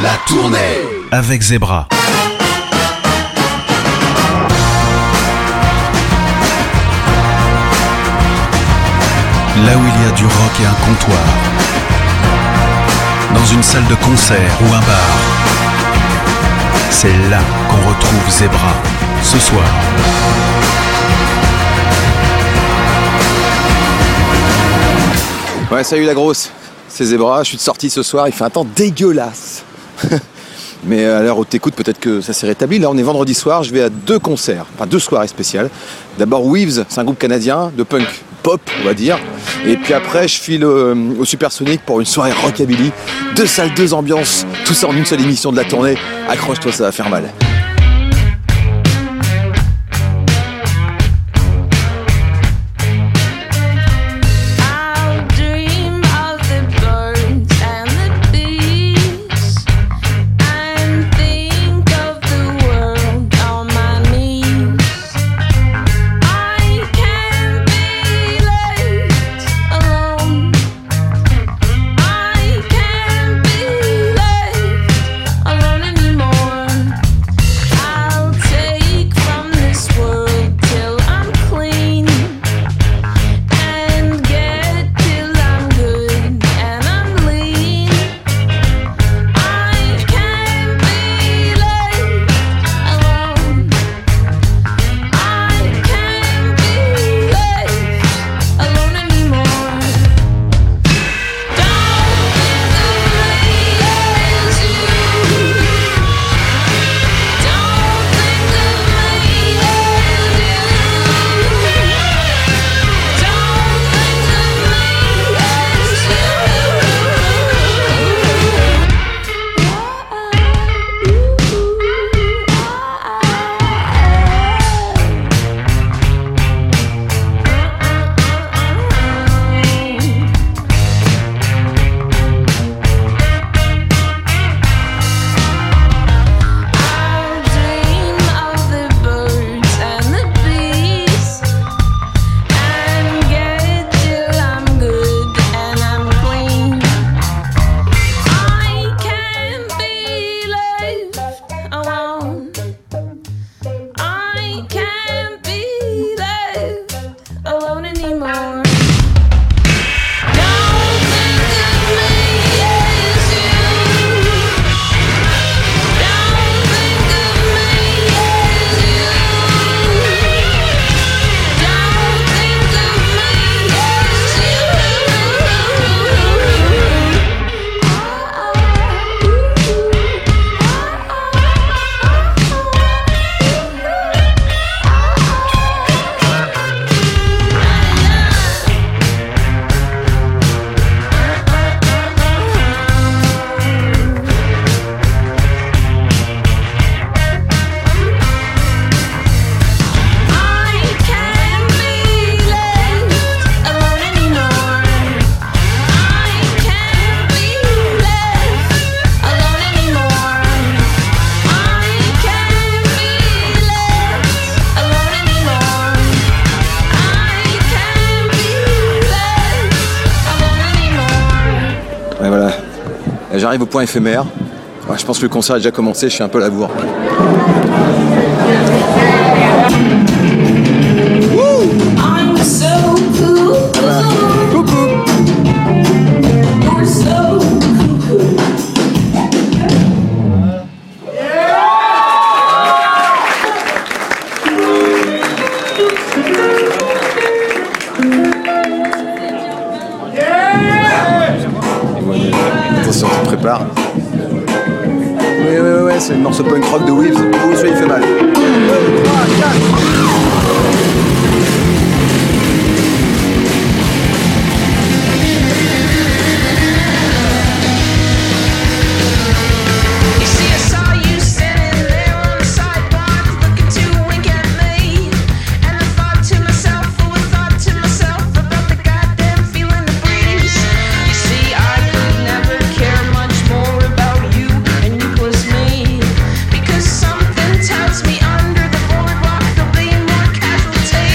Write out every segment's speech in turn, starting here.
La tournée avec Zebra. Là où il y a du rock et un comptoir, dans une salle de concert ou un bar, c'est là qu'on retrouve Zebra ce soir. Ouais, salut la grosse, c'est Zebra, je suis de sortie ce soir, il fait un temps dégueulasse. Mais à l'heure où t'écoutes, peut-être que ça s'est rétabli. Là, on est vendredi soir, je vais à 2 concerts, enfin 2 soirées spéciales. D'abord Weaves, c'est un groupe canadien de punk pop, on va dire. Et puis après, je file au Supersonic pour une soirée rockabilly. 2 salles, 2 ambiances, tout ça en une seule émission de la tournée. Accroche-toi, ça va faire mal. Et voilà, et j'arrive au point éphémère. Ouais, je pense que le concert a déjà commencé, je suis un peu à la bourre. Coucou. Attention, tu te prépares. Ouais, c'est le morceau punk rock de Weaves. Oh, celui-là il fait mal. 2, 3, 4. Something tells me under the boardwalk there'll be more casualties.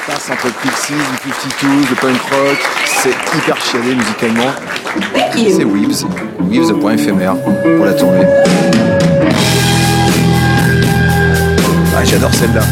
passe entre le Pixies, le 52, le punk rock, c'est hyper chialé musicalement. C'est Weaves, Weaves le point éphémère pour la tournée. Ah, j'adore celle-là.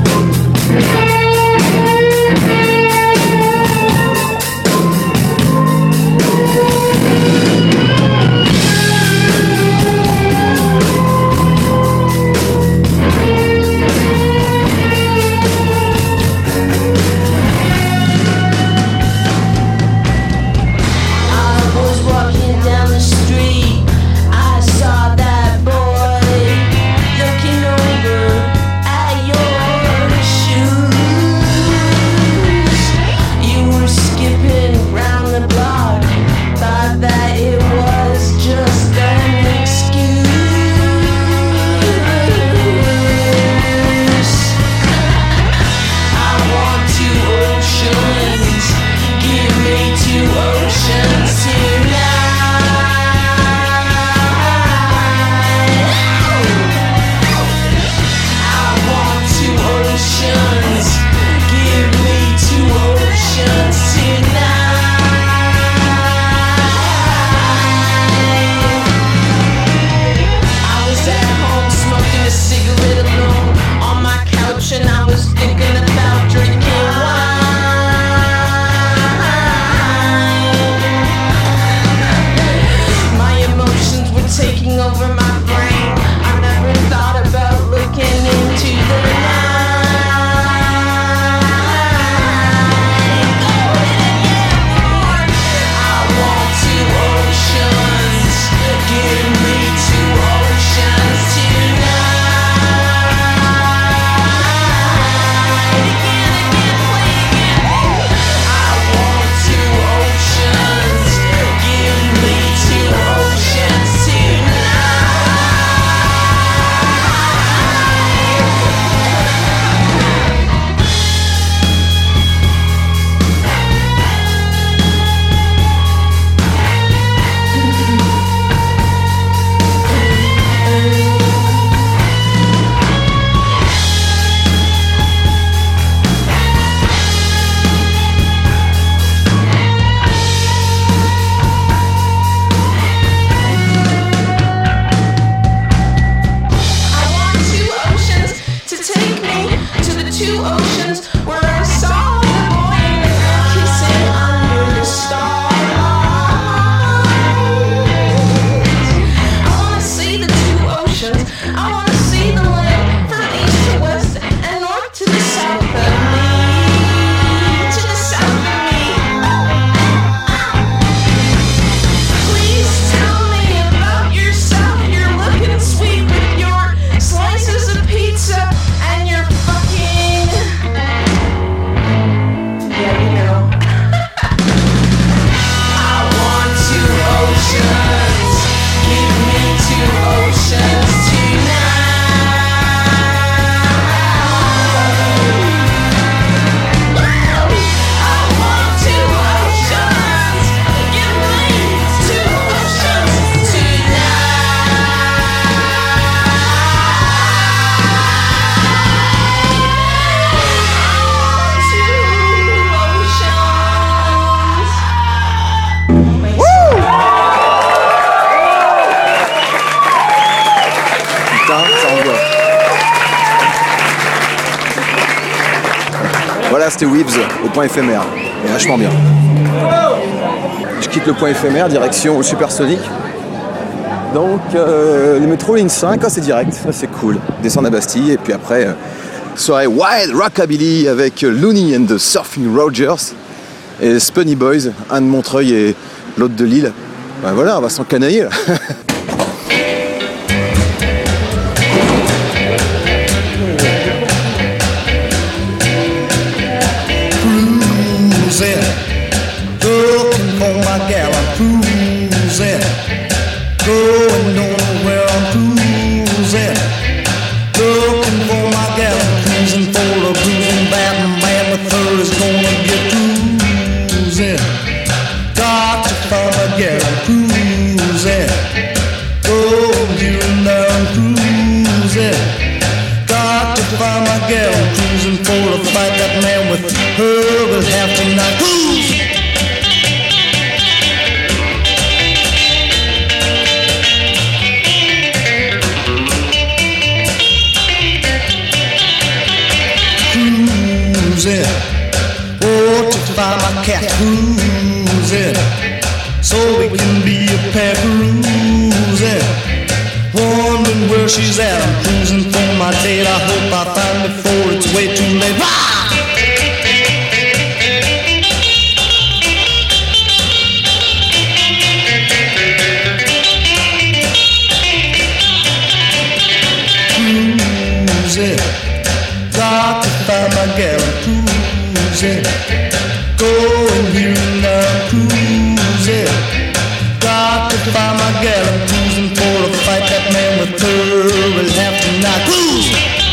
Voilà, c'était Weaves au point éphémère. Et vachement bien. Je quitte le point éphémère, direction Supersonic. Donc, le métro ligne 5, c'est direct, ça c'est cool. Descendre à Bastille, et puis après, soirée Wild Rockabilly avec Looney and the Surfing Rogers et Spunny Boys, un de Montreuil et l'autre de Lille. Ben voilà, on va s'encanailler là. Going nowhere, I'm cruising. Looking for my gal, cruising for a bruising Batman with her is gonna get cruising. Got to find my gal, cruising. with her will have to not lose. Cruising, oh, to find my cat cruising, so we can be a pair cruising. Wondering where she's at, I'm cruising for my date. I hope I find her before it's way too late. Cruising, got to find my gal, I'm cruising, going here and now, I'm cruising, got to find my gal, I'm cruising for a fight. That man with her will have to not cruise.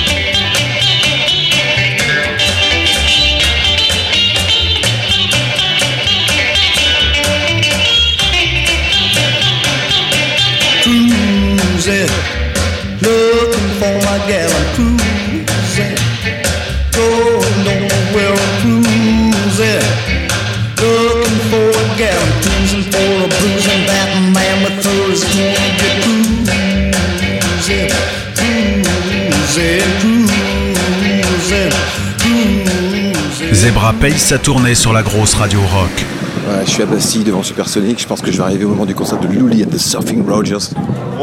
Cruising, looking for my gal, I'm cruising, going nowhere, I'm cruising, looking for a gal, I'm cruising for a bruising. That man with her is gonna get cruising, cruising, cruising, cruising. Zebra paye sa tournée sur la grosse radio rock. Ouais, je suis à Bastille devant Supersonic. Je pense que je vais arriver au moment du concert de Lully at the Surfing Rogers.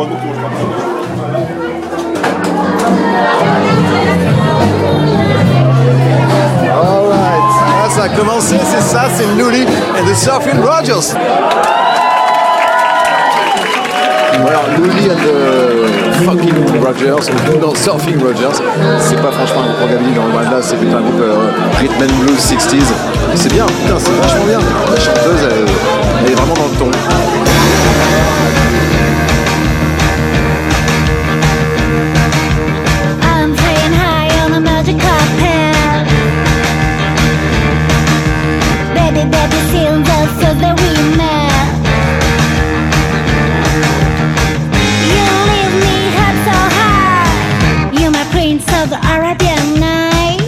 Alright, ah, ça a commencé, c'est ça, c'est Lully at the Surfing Rogers. Alors Lully and the fucking Rogers, non, Surfing Rogers, c'est pas franchement un groupe rockabilly dans le band là, c'est plutôt un groupe rhythm and blues 60s. C'est bien, putain, c'est vachement bien. La chanteuse, elle est vraiment dans le ton. I'm playing high on a magic carpet. Baby, baby, feel just so that we met. Of the Arabian night,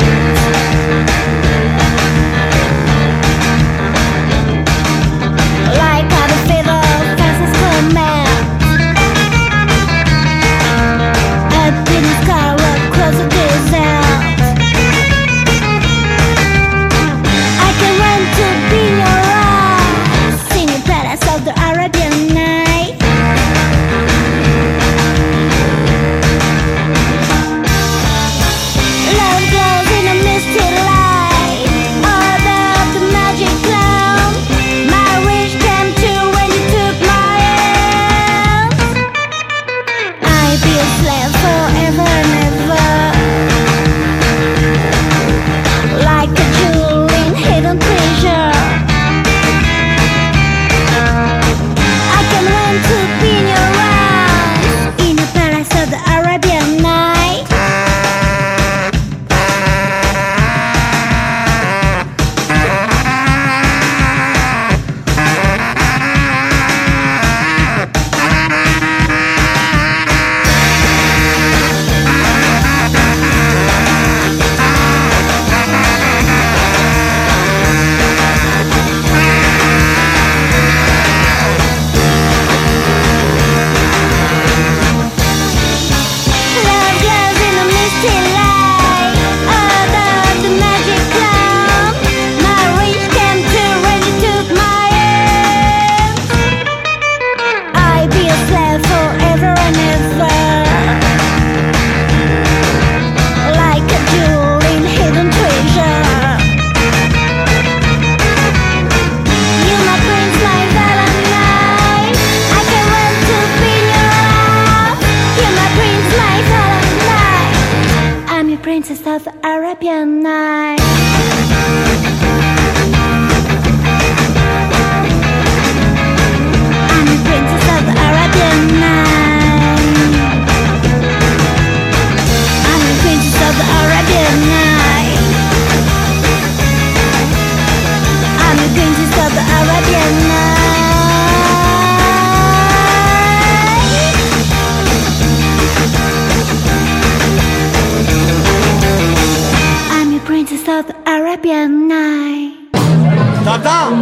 like how the fever Francisco man, a pink car across the desert. I can run to be your arms, singing palace of the Arabian night. Princess of the Arabian night. I'm the princess of the Arabian night. I'm the princess of the Arabian night. I'm the princess of the Arabian night. Princess of the Arabian Night. Tintin!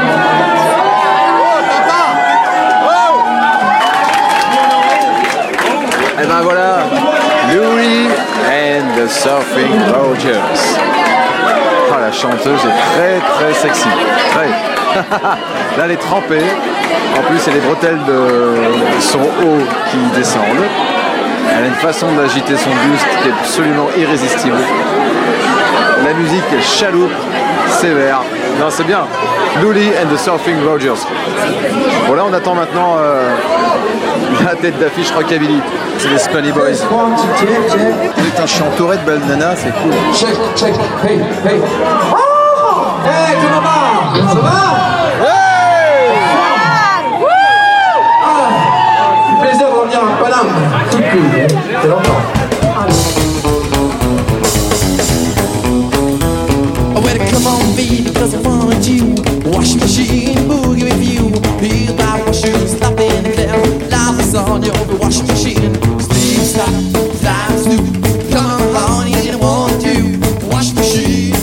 Et ben voilà, Louis and the Surfing Rogers. Ah, la chanteuse est très très sexy. Très. Là, elle est trempée. En plus, il y a les bretelles de son haut qui descendent. Elle a une façon d'agiter son buste qui est absolument irrésistible. La musique est chaloupe, sévère. Non, c'est bien. Louis and the Surfing Rogers. Bon, là, on attend maintenant la tête d'affiche Rockabilly. C'est les Spunny Boys. Putain, je suis entouré de belles nanas, c'est cool. Check, check, hey, hey. Oh, hey, comment va? Ça va? Hey! Ah, c'est plaisir de revenir à Paname. Tout cool, c'est longtemps. Well, come on, baby, cause I want you. Wash machine, boogie with you. Heel by my shoes, slap in the clear. Life is on your washing machine. Sleep, slap, slap, snoop. Come on, honey, I want you. Wash machine.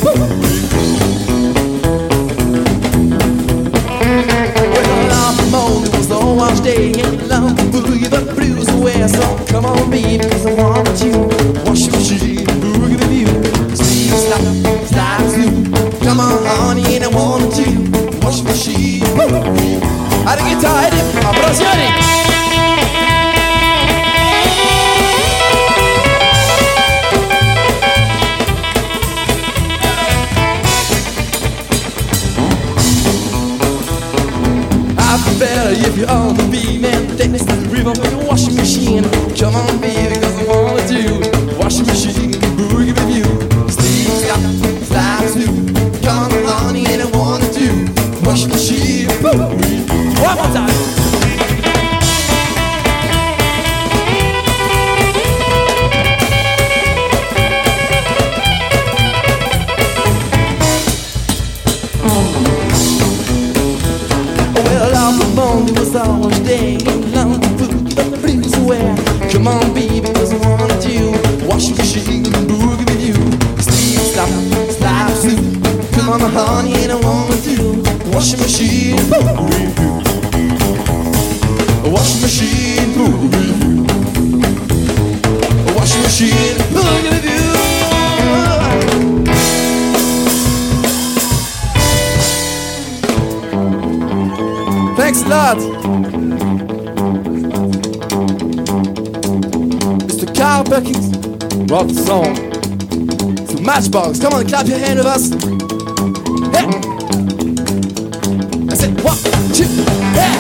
Well, off the moon, it was the wash day. And love the boogie, the blues away. So come on, baby, cause I want you. Wash machine, boogie with you. Sleep, slap, slap, snoop. Come on, honey, and I want you. Wash machine. Alla chitarra, applausioni! I feel better if you're on the beat and dance to the rhythm of your washing machine. Come on, baby, cause I wanna do washing machine, boogie with you. Sleep, stop, slide, snoop. Come on, honey, and I wanna do washing machine, boogie. One more time. Well, off the bone, it was all day long. Put the blues away. Come on, baby, cause I wanna do washing machine, boogie with you. Sleep, stop, slide, snoop. Come on, honey, and I wanna do washing machine, boogie. Washing machine, boogie. Washing machine, boogie with you. Thanks a lot. Mr. Carl Perkins wrote the song. It's a Matchbox. Come on, clap your hand with us. Hey. I said 1, 2, yeah.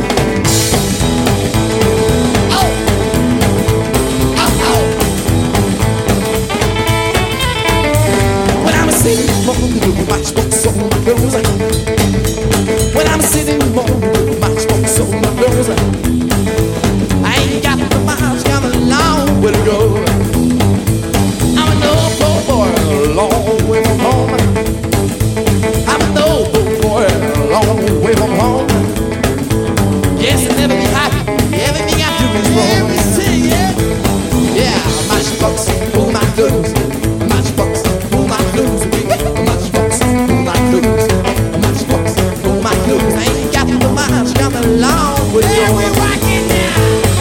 Oh. Oh, oh. When I'm sitting home with a matchbox on my clothes, when I'm sitting home with a matchbox on my clothes, I ain't got the miles, got a long way to go. I'm an old boy, a long way from home. I'm an old boy, a long way from home. Yes, I'll never be happy, everything I do is wrong. Yeah, matchbox, pull my clothes. Matchbox, pull my clothes. Matchbox, pull my clothes. Matchbox, pull my clothes. I ain't got the miles, got a long way to go. Yeah, we're rocking now.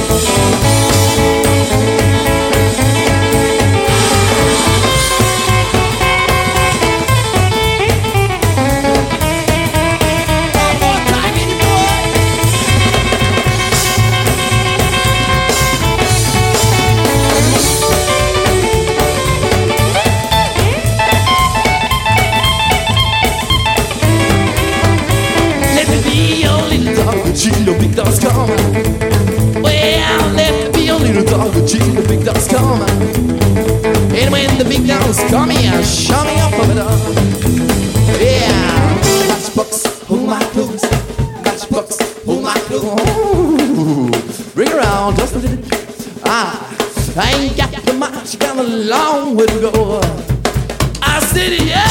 The big dogs come. Well, let me be a little dog, the big dogs come. And when the big dogs come here, show me up over there. Yeah, matchbox, hold my clothes. Matchbox, hold my clothes. Ooh, bring around just a little. I ain't got the match, got a long way to go. I said, yeah.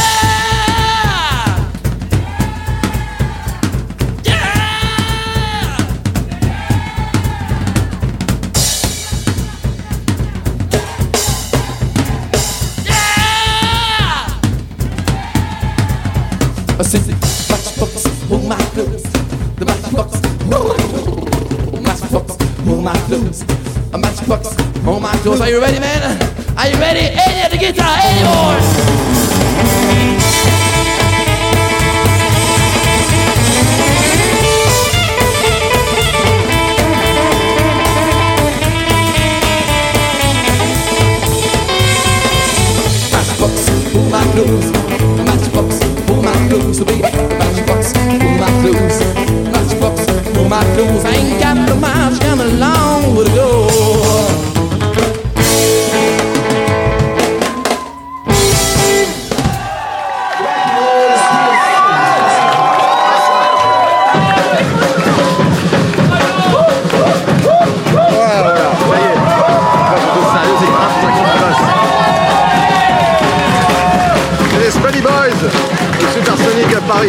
I see matchbox, hold my clothes. The matchbox, matchbox, hold my clothes. A matchbox, hold my clothes. Are you ready, man? Are you ready? Any of the guitar, any more? Matchbox, pull my clothes. Matchbox, pull my clothes, baby. Matchbox, pull my clothes. Matchbox, pull my clothes. I ain't got no miles, got a long way to go. Le Supersonic à Paris.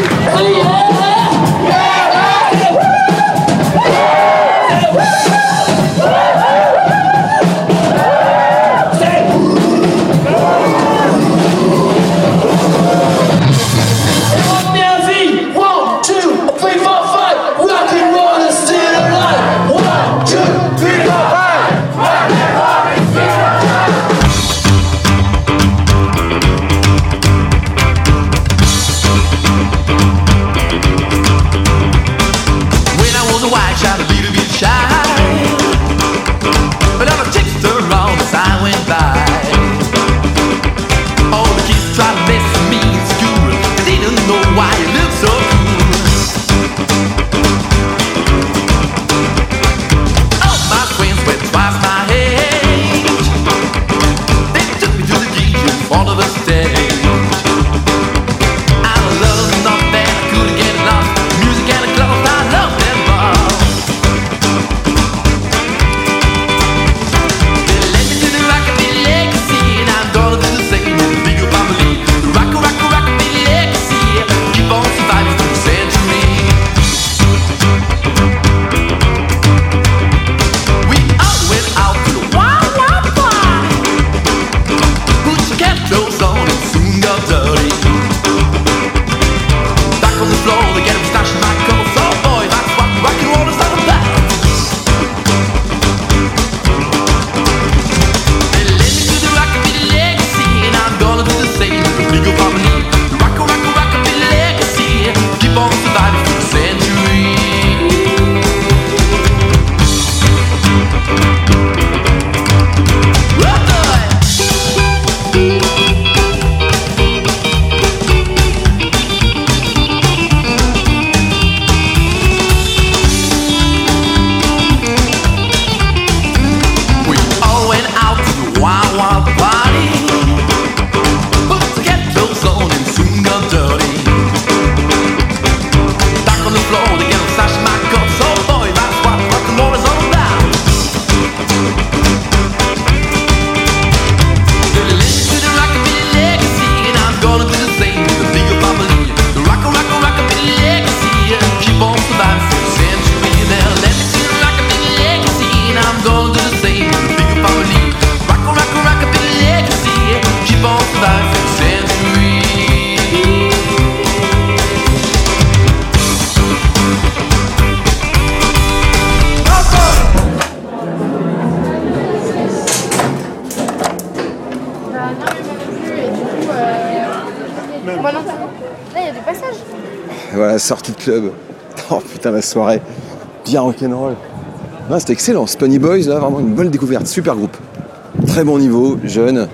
Et voilà, sortie de club. Oh putain, la soirée. Bien rock'n'roll. Non, c'était excellent. Spunny Boys, là, vraiment une bonne découverte. Super groupe. Très bon niveau, jeune.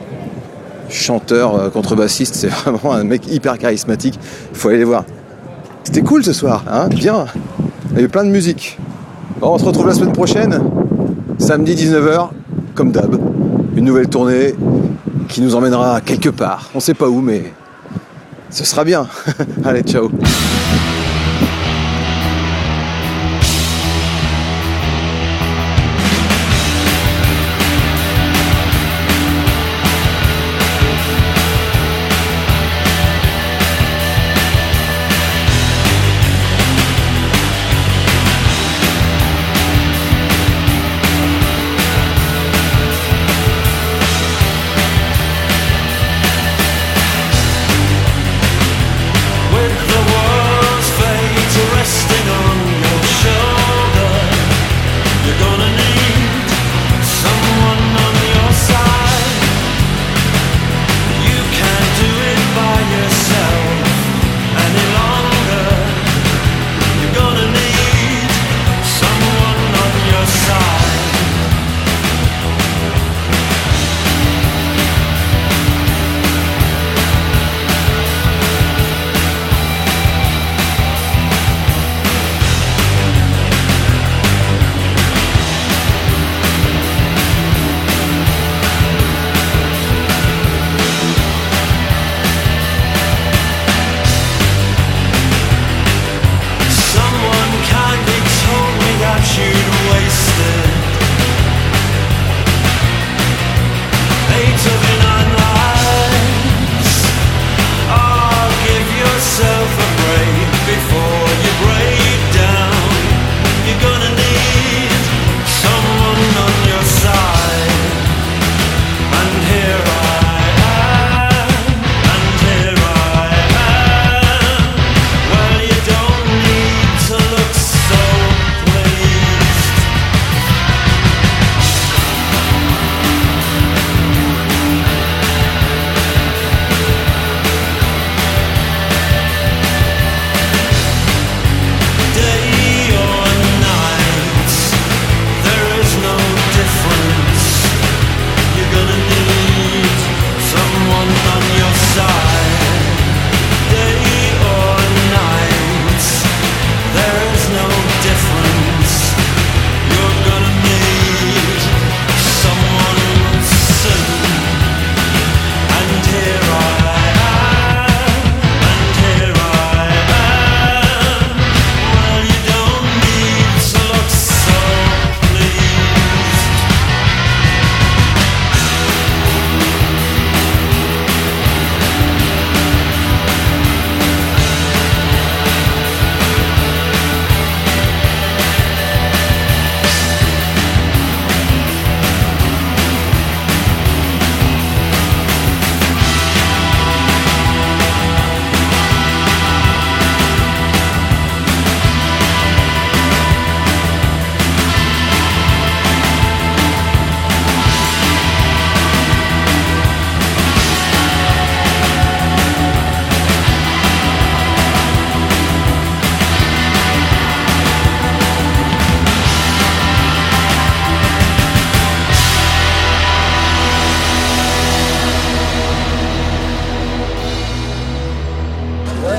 Chanteur, contrebassiste. C'est vraiment un mec hyper charismatique. Faut aller les voir. C'était cool ce soir, hein, bien. Il y avait plein de musique. Bon, on se retrouve la semaine prochaine. Samedi 19h, comme d'hab. Une nouvelle tournée qui nous emmènera quelque part. On sait pas où, mais ce sera bien. Allez, ciao. With the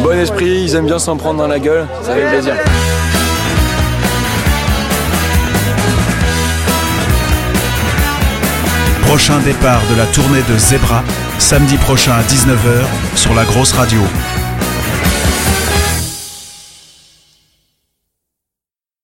bon esprit, ils aiment bien s'en prendre dans la gueule, ça fait plaisir. Prochain départ de la tournée de Zebra, samedi prochain à 19h sur la grosse radio.